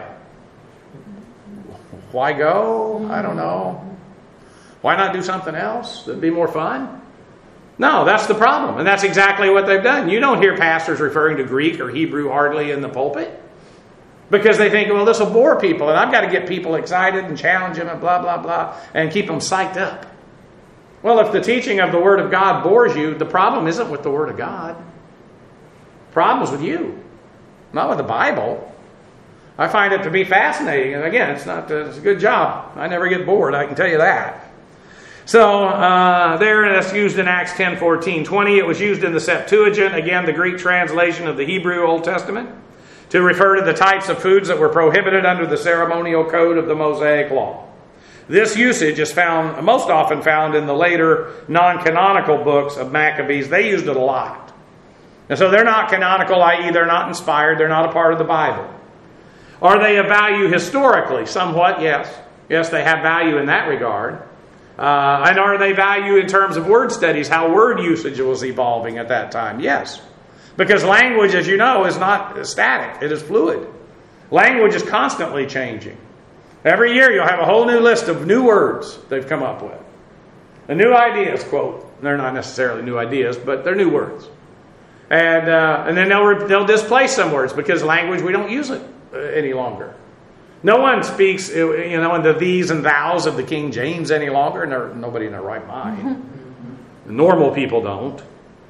Why go? I don't know. Why not do something else that'd be more fun? No, that's the problem. And that's exactly what they've done. You don't hear pastors referring to Greek or Hebrew hardly in the pulpit. Because they think, well, this will bore people, and I've got to get people excited and challenge them and blah, blah, blah, and keep them psyched up. Well, if the teaching of the Word of God bores you, the problem isn't with the Word of God. The problem's with you, not with the Bible. I find it to be fascinating. And again, it's a good job. I never get bored, I can tell you that. So there, that's used in Acts 10:14-20. It was used in the Septuagint, again, the Greek translation of the Hebrew Old Testament, to refer to the types of foods that were prohibited under the ceremonial code of the Mosaic Law. This usage is most often found in the later non-canonical books of Maccabees. They used it a lot. And so they're not canonical, i.e. they're not inspired, they're not a part of the Bible. Are they of value historically? Somewhat, yes. Yes, they have value in that regard. And are they value in terms of word studies, how word usage was evolving at that time? Yes. Because language, as you know, is not static. It is fluid. Language is constantly changing. Every year you'll have a whole new list of new words they've come up with. The new ideas, quote. They're not necessarily new ideas, but they're new words. And then they'll displace some words because language, we don't use it any longer. No one speaks, in the these and thous of the King James any longer. Nobody in their right mind. Normal people don't.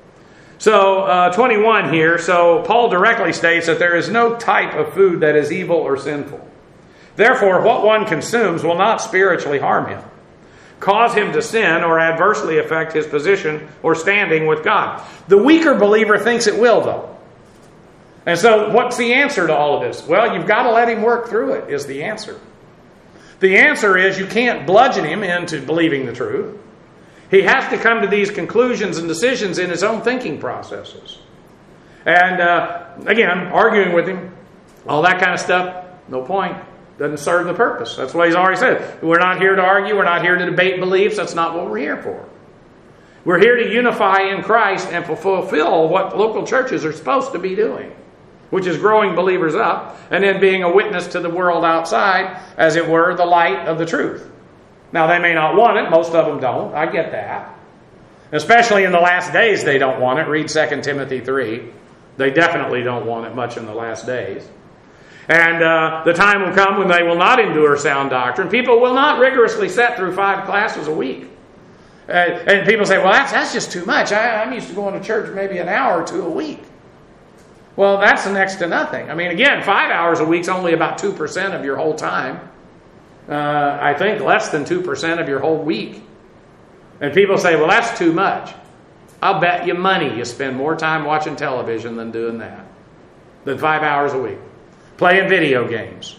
So, 21 here. So, Paul directly states that there is no type of food that is evil or sinful. Therefore, what one consumes will not spiritually harm him, cause him to sin, or adversely affect his position or standing with God. The weaker believer thinks it will, though. And so, what's the answer to all of this? Well, you've got to let him work through it, is the answer. The answer is you can't bludgeon him into believing the truth. He has to come to these conclusions and decisions in his own thinking processes. And again, arguing with him, all that kind of stuff, no point. Doesn't serve the purpose. That's what he's already said. We're not here to argue. We're not here to debate beliefs. That's not what we're here for. We're here to unify in Christ and fulfill what local churches are supposed to be doing, which is growing believers up and then being a witness to the world outside, as it were, the light of the truth. Now, they may not want it. Most of them don't. I get that. Especially in the last days, they don't want it. Read 2 Timothy 3. They definitely don't want it much in the last days. And the time will come when they will not endure sound doctrine. People will not rigorously sit through 5 classes a week. And people say, well, that's just too much. I'm used to going to church maybe an hour or 2 a week. Well, that's next to nothing. I mean, again, 5 hours a week is only about 2% of your whole time. I think less than 2% of your whole week. And people say, well, that's too much. I'll bet you money you spend more time watching television than doing that. Than 5 hours a week. Playing video games.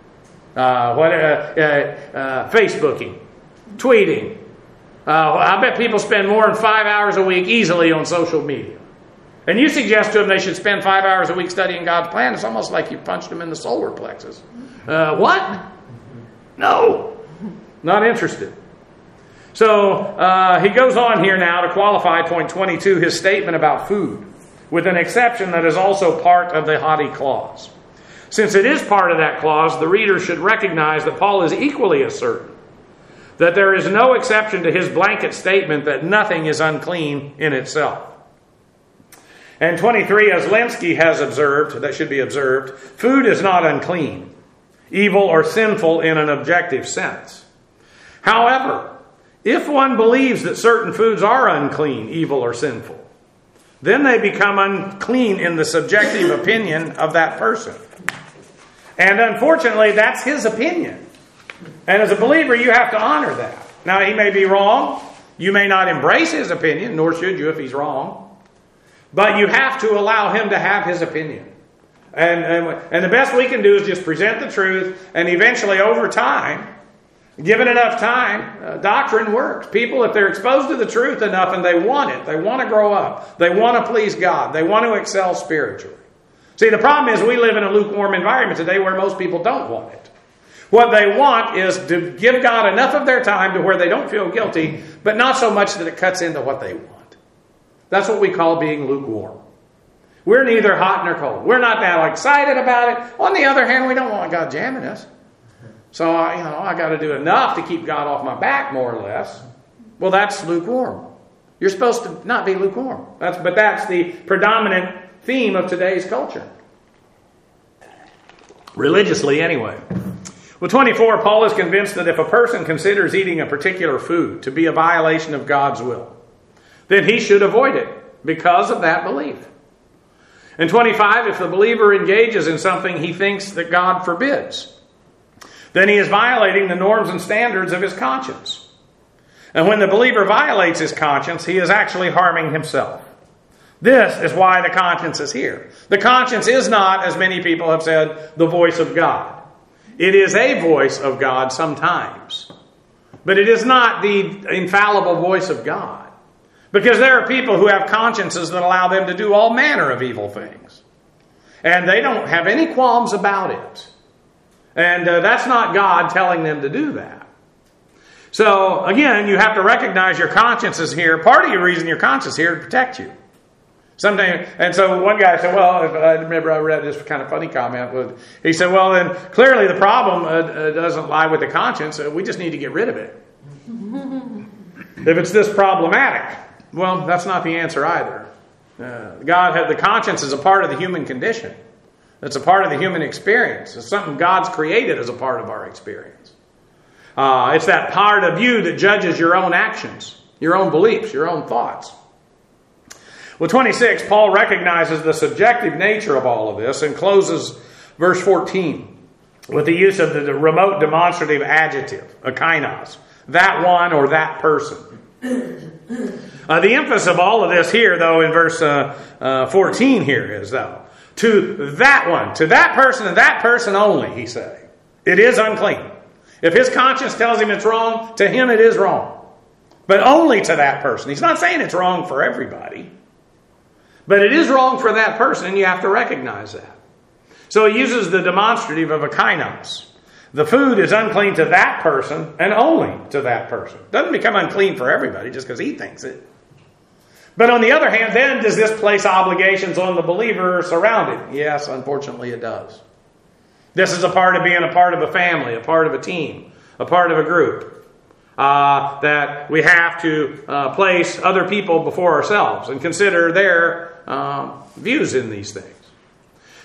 Facebooking. Tweeting. I bet people spend more than 5 hours a week easily on social media. And you suggest to them they should spend 5 hours a week studying God's plan. It's almost like you punched them in the solar plexus. What? No. Not interested. So he goes on here now to qualify point 22, his statement about food, with an exception that is also part of the haughty clause. Since it is part of that clause, the reader should recognize that Paul is equally as certain that there is no exception to his blanket statement that nothing is unclean in itself. And 23, as Lenski has observed, that should be observed, food is not unclean, evil or sinful in an objective sense. However, if one believes that certain foods are unclean, evil, or sinful, then they become unclean in the subjective opinion of that person. And unfortunately, that's his opinion. And as a believer, you have to honor that. Now, he may be wrong. You may not embrace his opinion, nor should you if he's wrong. But you have to allow him to have his opinion. And the best we can do is just present the truth, and eventually, over time, given enough time, doctrine works. People, if they're exposed to the truth enough and they want it, they want to grow up, they want to please God, they want to excel spiritually. See, the problem is we live in a lukewarm environment today where most people don't want it. What they want is to give God enough of their time to where they don't feel guilty, but not so much that it cuts into what they want. That's what we call being lukewarm. We're neither hot nor cold. We're not that excited about it. On the other hand, we don't want God jamming us. So, I got to do enough to keep God off my back, more or less. Well, that's lukewarm. You're supposed to not be lukewarm. But that's the predominant theme of today's culture. Religiously, anyway. Well, 24, Paul is convinced that if a person considers eating a particular food to be a violation of God's will, then he should avoid it because of that belief. And 25, if the believer engages in something he thinks that God forbids, then he is violating the norms and standards of his conscience. And when the believer violates his conscience, he is actually harming himself. This is why the conscience is here. The conscience is not, as many people have said, the voice of God. It is a voice of God sometimes. But it is not the infallible voice of God. Because there are people who have consciences that allow them to do all manner of evil things. And they don't have any qualms about it. And that's not God telling them to do that. So, again, you have to recognize your conscience is here. Part of the reason your conscience is here to protect you. And so one guy said, well, I remember I read this kind of funny comment. He said, well, then clearly the problem doesn't lie with the conscience. We just need to get rid of it. If it's this problematic. Well, that's not the answer either. The conscience is a part of the human condition. It's a part of the human experience. It's something God's created as a part of our experience. It's that part of you that judges your own actions, your own beliefs, your own thoughts. Well, 26, Paul recognizes the subjective nature of all of this and closes verse 14 with the use of the remote demonstrative adjective, akainos, that one or that person. The emphasis of all of this here, though, in verse 14 here is, though, to that one, to that person and that person only, he's saying. It is unclean. If his conscience tells him it's wrong, to him it is wrong. But only to that person. He's not saying it's wrong for everybody. But it is wrong for that person, and you have to recognize that. So he uses the demonstrative of akainos. The food is unclean to that person and only to that person. It doesn't become unclean for everybody just because he thinks it. But on the other hand, then, does this place obligations on the believer surrounding? Yes, unfortunately it does. This is a part of being a part of a family, a part of a team, a part of a group. That we have to place other people before ourselves and consider their views in these things.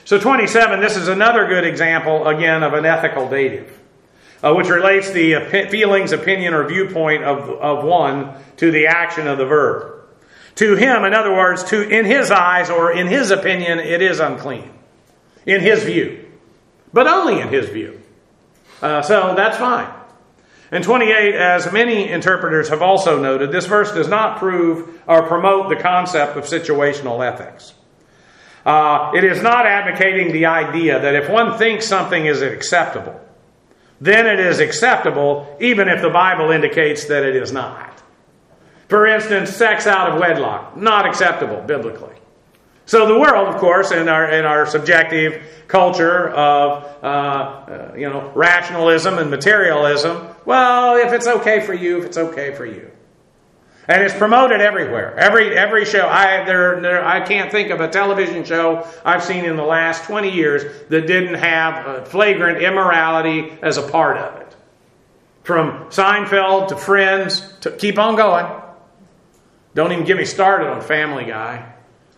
So 27, this is another good example, again, of an ethical dative, which relates the feelings, opinion, or viewpoint of one to the action of the verb. To him, in other words, in his eyes or in his opinion, it is unclean. In his view. But only in his view. So that's fine. And 28, as many interpreters have also noted, this verse does not prove or promote the concept of situational ethics. It is not advocating the idea that if one thinks something is acceptable, then it is acceptable even if the Bible indicates that it is not. For instance, sex out of wedlock, not acceptable biblically. So the world, of course, in our subjective culture of rationalism and materialism, well, if it's okay for you, if it's okay for you. And it's promoted everywhere. Every show. I can't think of a television show I've seen in the last 20 years that didn't have flagrant immorality as a part of it. From Seinfeld to Friends, to keep on going. Don't even get me started on Family Guy.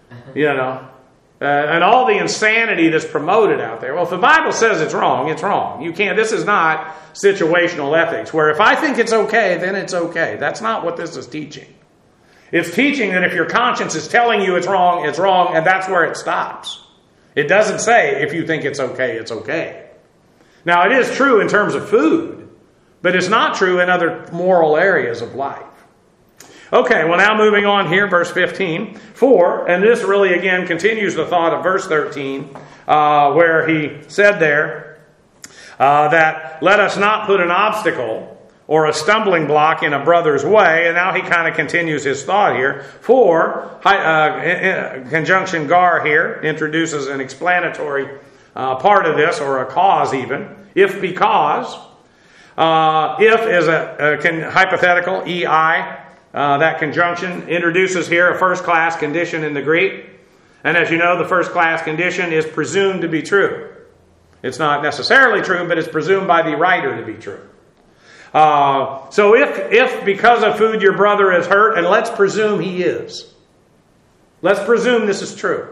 And all the insanity that's promoted out there. Well, if the Bible says it's wrong, it's wrong. You can't. This is not situational ethics, where if I think it's okay, then it's okay. That's not what this is teaching. It's teaching that if your conscience is telling you it's wrong, and that's where it stops. It doesn't say if you think it's okay, it's okay. Now, it is true in terms of food, but it's not true in other moral areas of life. Okay, well now moving on here, verse 15. For, and this really again continues the thought of verse 13, where he said there that let us not put an obstacle or a stumbling block in a brother's way. And now he kind of continues his thought here. For, conjunction gar here introduces an explanatory part of this, or a cause even. If because, if is a hypothetical, ei. That conjunction introduces here a first-class condition in the Greek. And as you know, the first-class condition is presumed to be true. It's not necessarily true, but it's presumed by the writer to be true. So if because of food your brother is hurt, and let's presume he is. Let's presume this is true.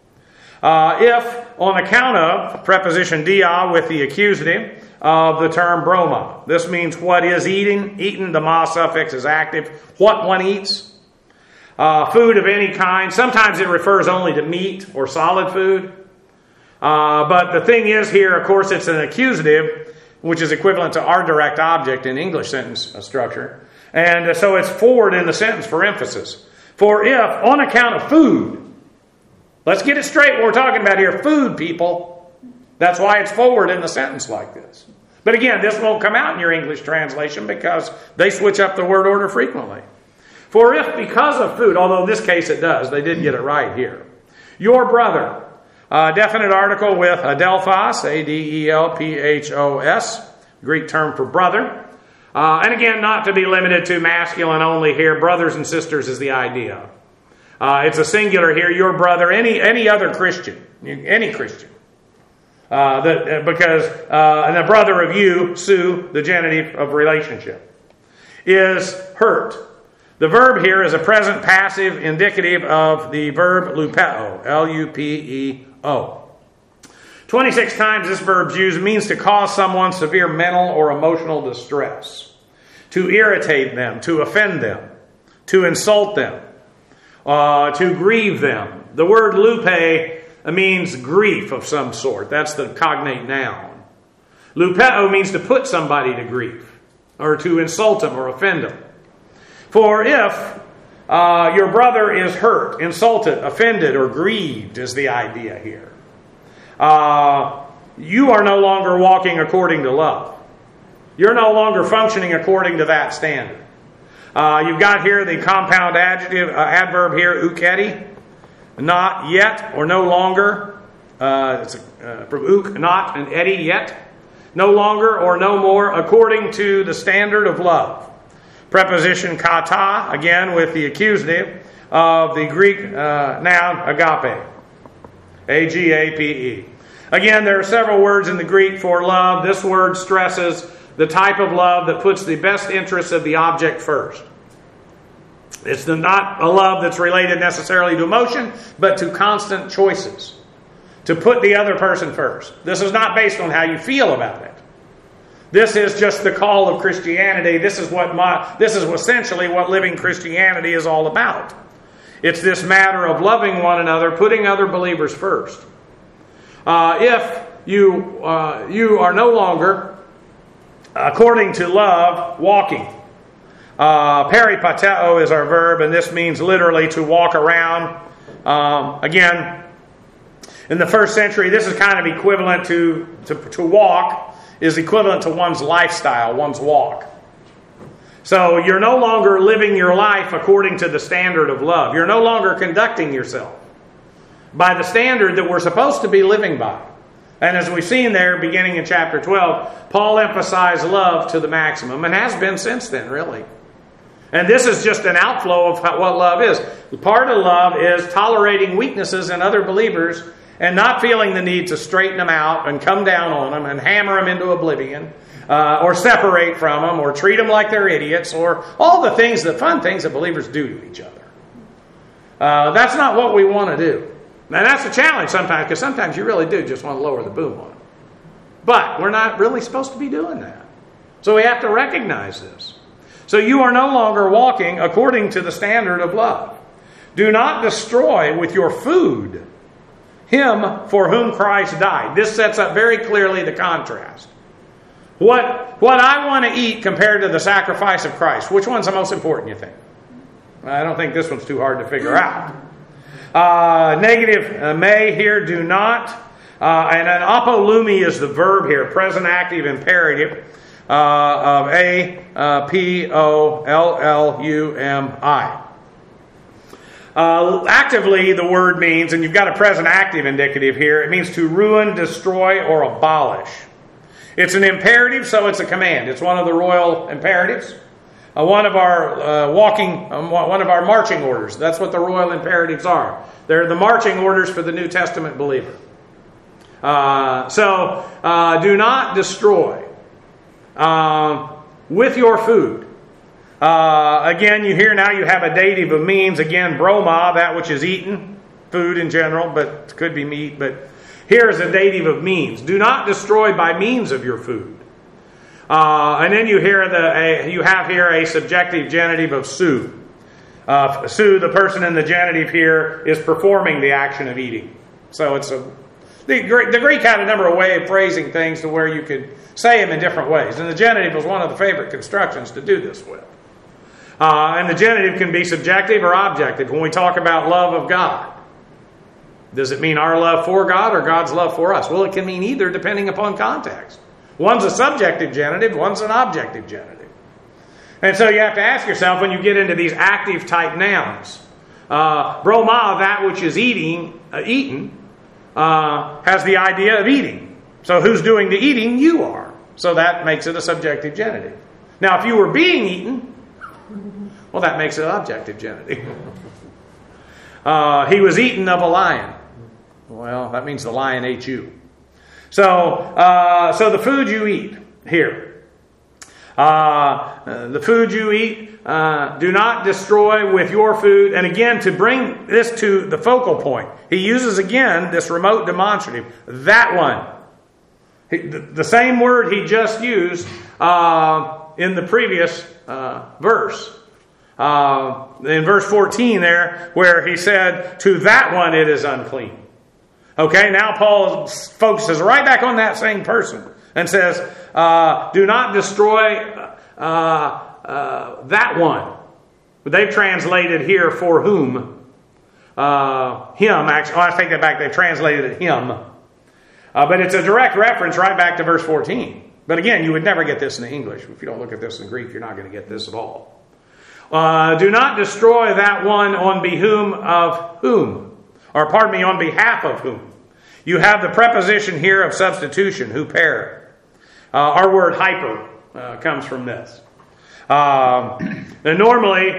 If on account of preposition dia with the accusative of the term broma. This means what is eaten. The ma suffix is active. What one eats. Food of any kind. Sometimes it refers only to meat or solid food. But the thing is here, of course, it's an accusative, which is equivalent to our direct object in English sentence structure. And so it's forward in the sentence for emphasis. For if, on account of food, let's get it straight what we're talking about here. Food, people. That's why it's forward in the sentence like this. But again, this won't come out in your English translation because they switch up the word order frequently. For if because of food, although in this case it does, they did get it right here. Your brother, definite article with adelphos, adelphos, Greek term for brother. And again, not to be limited to masculine only here. Brothers and sisters is the idea. It's a singular here. Your brother, any other Christian, any Christian. Because a brother of you, Sue, the genitive of relationship, is hurt. The verb here is a present passive indicative of the verb lupeo, L-U-P-E-O. 26 times this verb's used means to cause someone severe mental or emotional distress, to irritate them, to offend them, to insult them, to grieve them. The word lupe means grief of some sort. That's the cognate noun. Lupeo means to put somebody to grief, or to insult them or offend them. For if your brother is hurt, insulted, offended, or grieved is the idea here. You are no longer walking according to love. You're no longer functioning according to that standard. You've got here the compound adverb here, uketi. Not yet or no longer. It's from uk, not, and eti, yet. No longer or no more according to the standard of love. Preposition kata, again with the accusative of the Greek noun agape. A-G-A-P-E. Again, there are several words in the Greek for love. This word stresses the type of love that puts the best interests of the object first. It's not a love that's related necessarily to emotion, but to constant choices. to put the other person first. This is not based on how you feel about it. This is just the call of Christianity. This is essentially what living Christianity is all about. It's this matter of loving one another, putting other believers first. If you are no longer, according to love, walking. Peripateo is our verb, and this means literally to walk around. Again, in the first century, this is kind of equivalent to walk, is equivalent to one's lifestyle, one's walk. So you're no longer living your life according to the standard of love. You're no longer conducting yourself by the standard that we're supposed to be living by. And as we've seen there, beginning in chapter 12, Paul emphasized love to the maximum, and has been since then, really. And this is just an outflow of what love is. Part of love is tolerating weaknesses in other believers and not feeling the need to straighten them out and come down on them and hammer them into oblivion, or separate from them, or treat them like they're idiots, or all the fun things that believers do to each other. That's not what we want to do. And that's a challenge sometimes, because sometimes you really do just want to lower the boom on them. But we're not really supposed to be doing that. So we have to recognize this. So you are no longer walking according to the standard of love. Do not destroy with your food him for whom Christ died. This sets up very clearly the contrast. What I want to eat compared to the sacrifice of Christ, which one's the most important, you think? I don't think this one's too hard to figure out. Negative may here, do not. And an apolumi is the verb here, present active imperative of A-P-O-L-L-U-M-I. Actively, the word means, and you've got a present active indicative here, it means to ruin, destroy, or abolish. It's an imperative, so it's a command. It's one of the royal imperatives. One of our marching orders. That's what the royal imperatives are. They're the marching orders for the New Testament believer. So do not destroy with your food. Again, you have a dative of means. Again, broma, that which is eaten, food in general, but it could be meat. But here is a dative of means. Do not destroy by means of your food. And then you have here a subjective genitive of su. Su, the person in the genitive here, is performing the action of eating. So it's the Greek had a number of ways of phrasing things to where you could say them in different ways. And the genitive was one of the favorite constructions to do this with. And the genitive can be subjective or objective. When we talk about love of God, does it mean our love for God or God's love for us? Well, it can mean either depending upon context. One's a subjective genitive, one's an objective genitive. And so you have to ask yourself when you get into these active type nouns. Broma, that which is eaten, has the idea of eating. So who's doing the eating? You are. So that makes it a subjective genitive. Now if you were being eaten, well, that makes it an objective genitive. He was eaten of a lion. Well, that means the lion ate you. So the food you eat here. The food you eat, do not destroy with your food. And again, to bring this to the focal point, he uses again this remote demonstrative. That one. The same word he just used in the previous verse. In verse 14 there, where he said, to that one it is unclean. Okay, now Paul focuses right back on that same person and says, do not destroy that one. But they've translated here for whom. Him, actually, I take that back, they've translated it him. But it's a direct reference right back to verse 14. But again, you would never get this in the English. If you don't look at this in Greek, you're not going to get this at all. Do not destroy that one on on behalf of whom. You have the preposition here of substitution, huper. Our word hyper comes from this. And normally,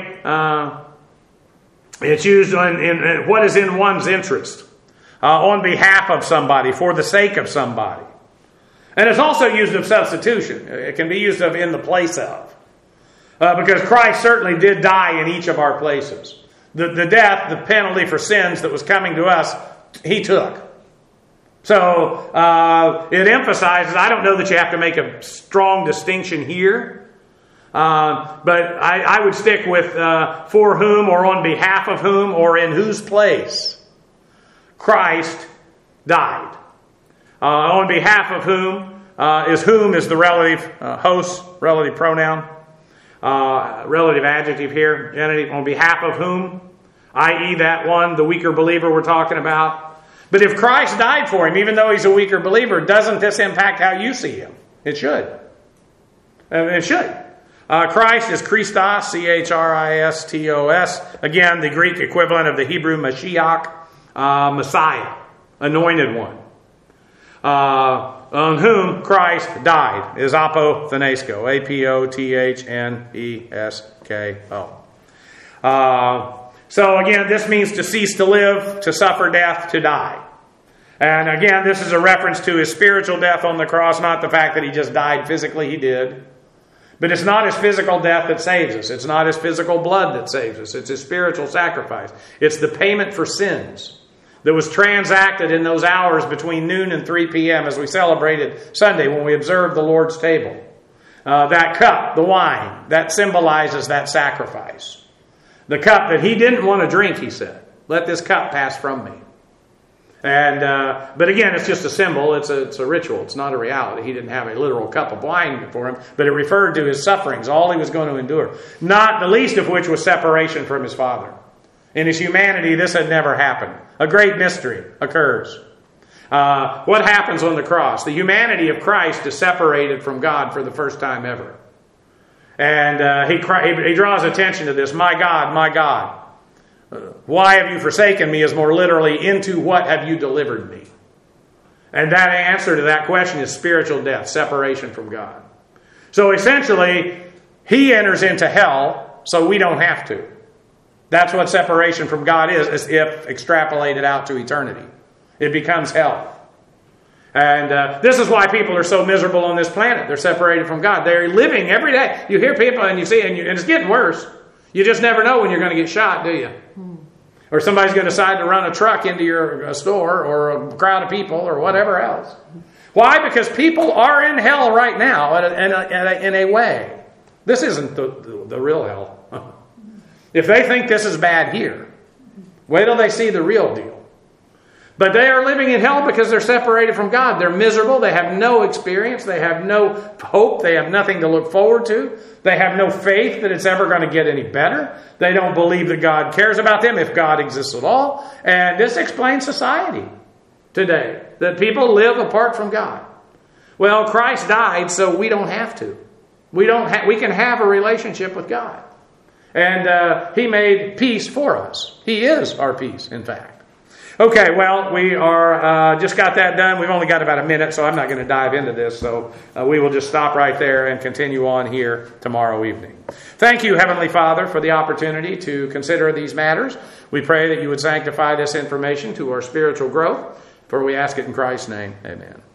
it's used in what is in one's interest, on behalf of somebody, for the sake of somebody. And it's also used of substitution. It can be used of in the place of. Because Christ certainly did die in each of our places. The death, the penalty for sins that was coming to us, he took. So it emphasizes, I don't know that you have to make a strong distinction here, but I would stick with for whom or on behalf of whom or in whose place Christ died. On behalf of whom is the relative host, relative pronoun, relative adjective here, genitive, on behalf of whom, i.e. that one, the weaker believer we're talking about. But if Christ died for him, even though he's a weaker believer, doesn't this impact how you see him? It should. It should. Christ is Christos, Chrisstos. Again, the Greek equivalent of the Hebrew Mashiach, Messiah, anointed one. On whom Christ died is apothenesko, Apothnesko. So again, this means to cease to live, to suffer death, to die. And again, this is a reference to his spiritual death on the cross, not the fact that he just died physically. He did. But it's not his physical death that saves us. It's not his physical blood that saves us. It's his spiritual sacrifice. It's the payment for sins that was transacted in those hours between noon and 3 p.m. as we celebrated Sunday when we observed the Lord's table. That cup, the wine, that symbolizes that sacrifice. The cup that he didn't want to drink, he said. Let this cup pass from me. And but again, it's just a symbol. It's a ritual. It's not a reality. He didn't have a literal cup of wine before him, but it referred to his sufferings, all he was going to endure. Not the least of which was separation from his Father. In his humanity, this had never happened. A great mystery occurs. What happens on the cross? The humanity of Christ is separated from God for the first time ever. And he draws attention to this. My God, why have you forsaken me is more literally, into what have you delivered me? And that answer to that question is spiritual death, separation from God. So essentially, he enters into hell so we don't have to. That's what separation from God is, as if extrapolated out to eternity. It becomes hell. And this is why people are so miserable on this planet. They're separated from God. They're living every day. You hear people and you see, and it's getting worse. You just never know when you're going to get shot, do you? Or somebody's going to decide to run a truck into your store or a crowd of people or whatever else. Why? Because people are in hell right now in a way. This isn't the real hell. If they think this is bad here, wait till they see the real deal. But they are living in hell because they're separated from God. They're miserable. They have no experience. They have no hope. They have nothing to look forward to. They have no faith that it's ever going to get any better. They don't believe that God cares about them, if God exists at all. And this explains society today, that people live apart from God. Well, Christ died so we don't have to. We can have a relationship with God. And he made peace for us. He is our peace, in fact. Okay, well, we are just got that done. We've only got about a minute, so I'm not going to dive into this. So we will just stop right there and continue on here tomorrow evening. Thank you, Heavenly Father, for the opportunity to consider these matters. We pray that you would sanctify this information to our spiritual growth, for we ask it in Christ's name. Amen.